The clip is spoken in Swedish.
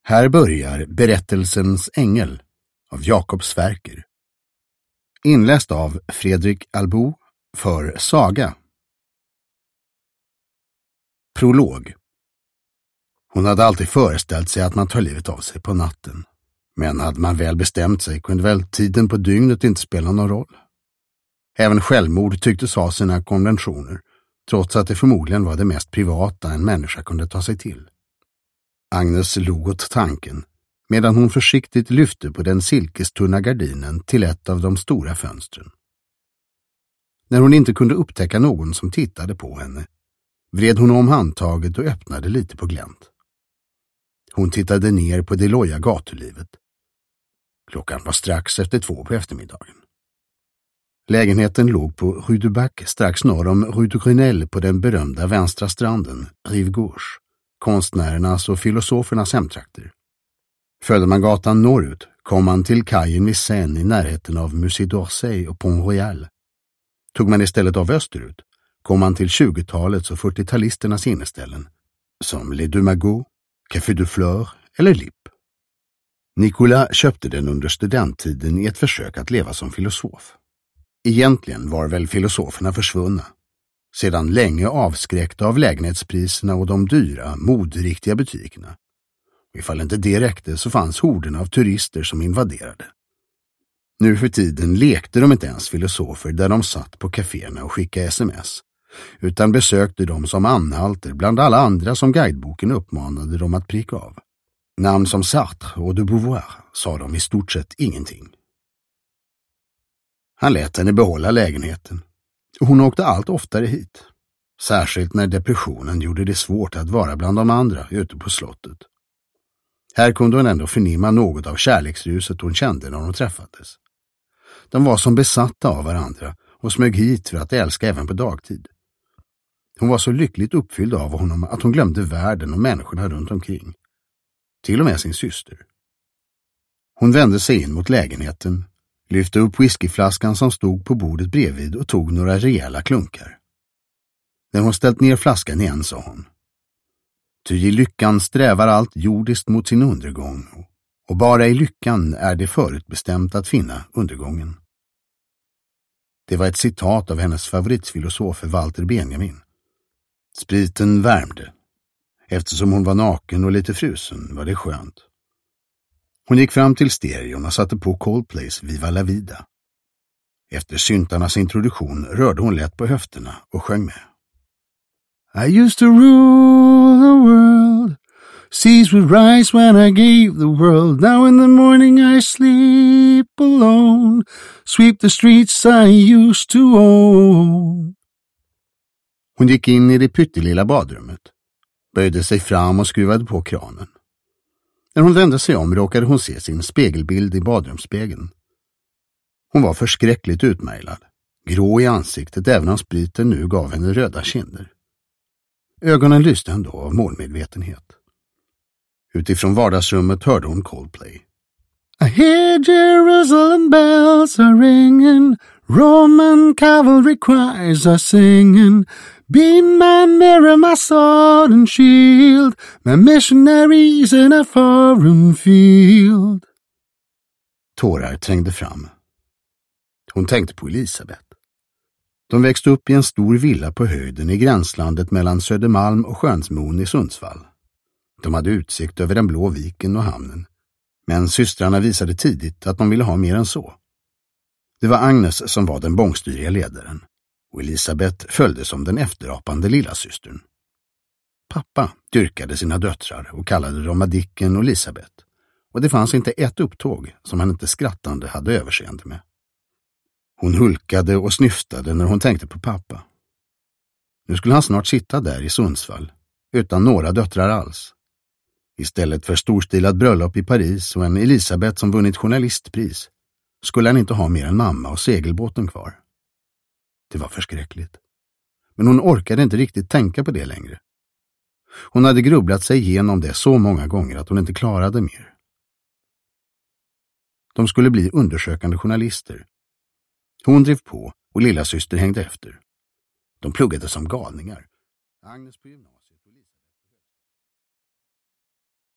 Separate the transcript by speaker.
Speaker 1: Här börjar Berättelsens ängel av Jakob Sverker. Inläst av Fredrik Albo för Saga. Prolog. Hon hade alltid föreställt sig att man tar livet av sig på natten. Men hade man väl bestämt sig kunde väl tiden på dygnet inte spela någon roll. Även självmord tycktes ha sina konventioner, trots att det förmodligen var det mest privata en människa kunde ta sig till. Agnes log åt tanken, medan hon försiktigt lyfte på den silkestunna gardinen till ett av de stora fönstren. När hon inte kunde upptäcka någon som tittade på henne, vred hon om handtaget och öppnade lite på glänt. Hon tittade ner på det loja gatulivet. Klockan var strax efter 2 på eftermiddagen. Lägenheten låg på Rue du Bac strax norr om Rue du Grenelle på den berömda vänstra stranden, Rive Gauche, konstnärernas och filosofernas hemtrakter. Följde man gatan norrut kom man till kajen vid Seine i närheten av Musée d'Orsay och Pont Royal. Tog man istället av österut kom man till 20-talets och 40-talisternas inneställen, som Les Deux Magots, Café de Fleur eller Lipp. Nicolas köpte den under studenttiden i ett försök att leva som filosof. Egentligen var väl filosoferna försvunna, sedan länge avskräckta av lägenhetspriserna och de dyra, moderiktiga butikerna. Ifall inte det räckte så fanns horderna av turister som invaderade. Nu för tiden lekte de inte ens filosofer där de satt på kaféerna och skickade sms, utan besökte dem som anhalter bland alla andra som guideboken uppmanade dem att pricka av. Namn som Sartre och de Beauvoir sa de i stort sett ingenting. Han lät henne behålla lägenheten, och hon åkte allt oftare hit, särskilt när depressionen gjorde det svårt att vara bland de andra ute på slottet. Här kunde hon ändå förnimma något av kärleksruset hon kände när de träffades. De var som besatta av varandra och smög hit för att älska även på dagtid. Hon var så lyckligt uppfylld av honom att hon glömde världen och människorna runt omkring. Till och med sin syster. Hon vände sig in mot lägenheten, lyfte upp whiskyflaskan som stod på bordet bredvid och tog några rejäla klunkar. När hon ställt ner flaskan igen sa hon: "Ty i lyckan strävar allt jordiskt mot sin undergång, och bara i lyckan är det förutbestämt att finna undergången." Det var ett citat av hennes favoritfilosof Walter Benjamin. Spriten värmde. Eftersom hon var naken och lite frusen var det skönt. Hon gick fram till stereon och satte på Coldplays Viva la Vida. Efter syntarnas introduktion rörde hon lätt på höfterna och sjöng med. I used to rule the world. Seas would rise when I gave the world. Now in the morning I sleep alone. Sweep the streets I used to own. Hon gick in i det pyttelilla badrummet, böjde sig fram och skruvade på kranen. När hon vände sig om råkade hon se sin spegelbild i badrumsspegeln. Hon var förskräckligt utmärglad, grå i ansiktet även om spriten nu gav henne röda kinder. Ögonen lyste ändå av målmedvetenhet. Utifrån vardagsrummet hörde hon Coldplay. I hear Jerusalem bells are ringing, Roman cavalry choirs are singing, be my mirror, my sword and shield, my missionaries in a foreign field. Tårar trängde fram. Hon tänkte på Elisabeth. De växte upp i en stor villa på höjden i gränslandet mellan Södermalm och Skönsmon i Sundsvall. De hade utsikt över den blå viken och hamnen, men systrarna visade tidigt att de ville ha mer än så. Det var Agnes som var den bångstyriga ledaren, och Elisabeth följde som den efterapande lilla systern. Pappa dyrkade sina döttrar och kallade dem Madicken och Elisabeth, och det fanns inte ett upptåg som han inte skrattande hade överseende med. Hon hulkade och snyftade när hon tänkte på pappa. Nu skulle han snart sitta där i Sundsvall, utan några döttrar alls. Istället för storstilad bröllop i Paris och en Elisabeth som vunnit journalistpris skulle han inte ha mer än mamma och segelbåten kvar. Det var förskräckligt. Men hon orkade inte riktigt tänka på det längre. Hon hade grubblat sig igenom det så många gånger att hon inte klarade mer. De skulle bli undersökande journalister. Hon drev på och lilla syster hängde efter. De pluggade som galningar. Agnes på gymnasiet.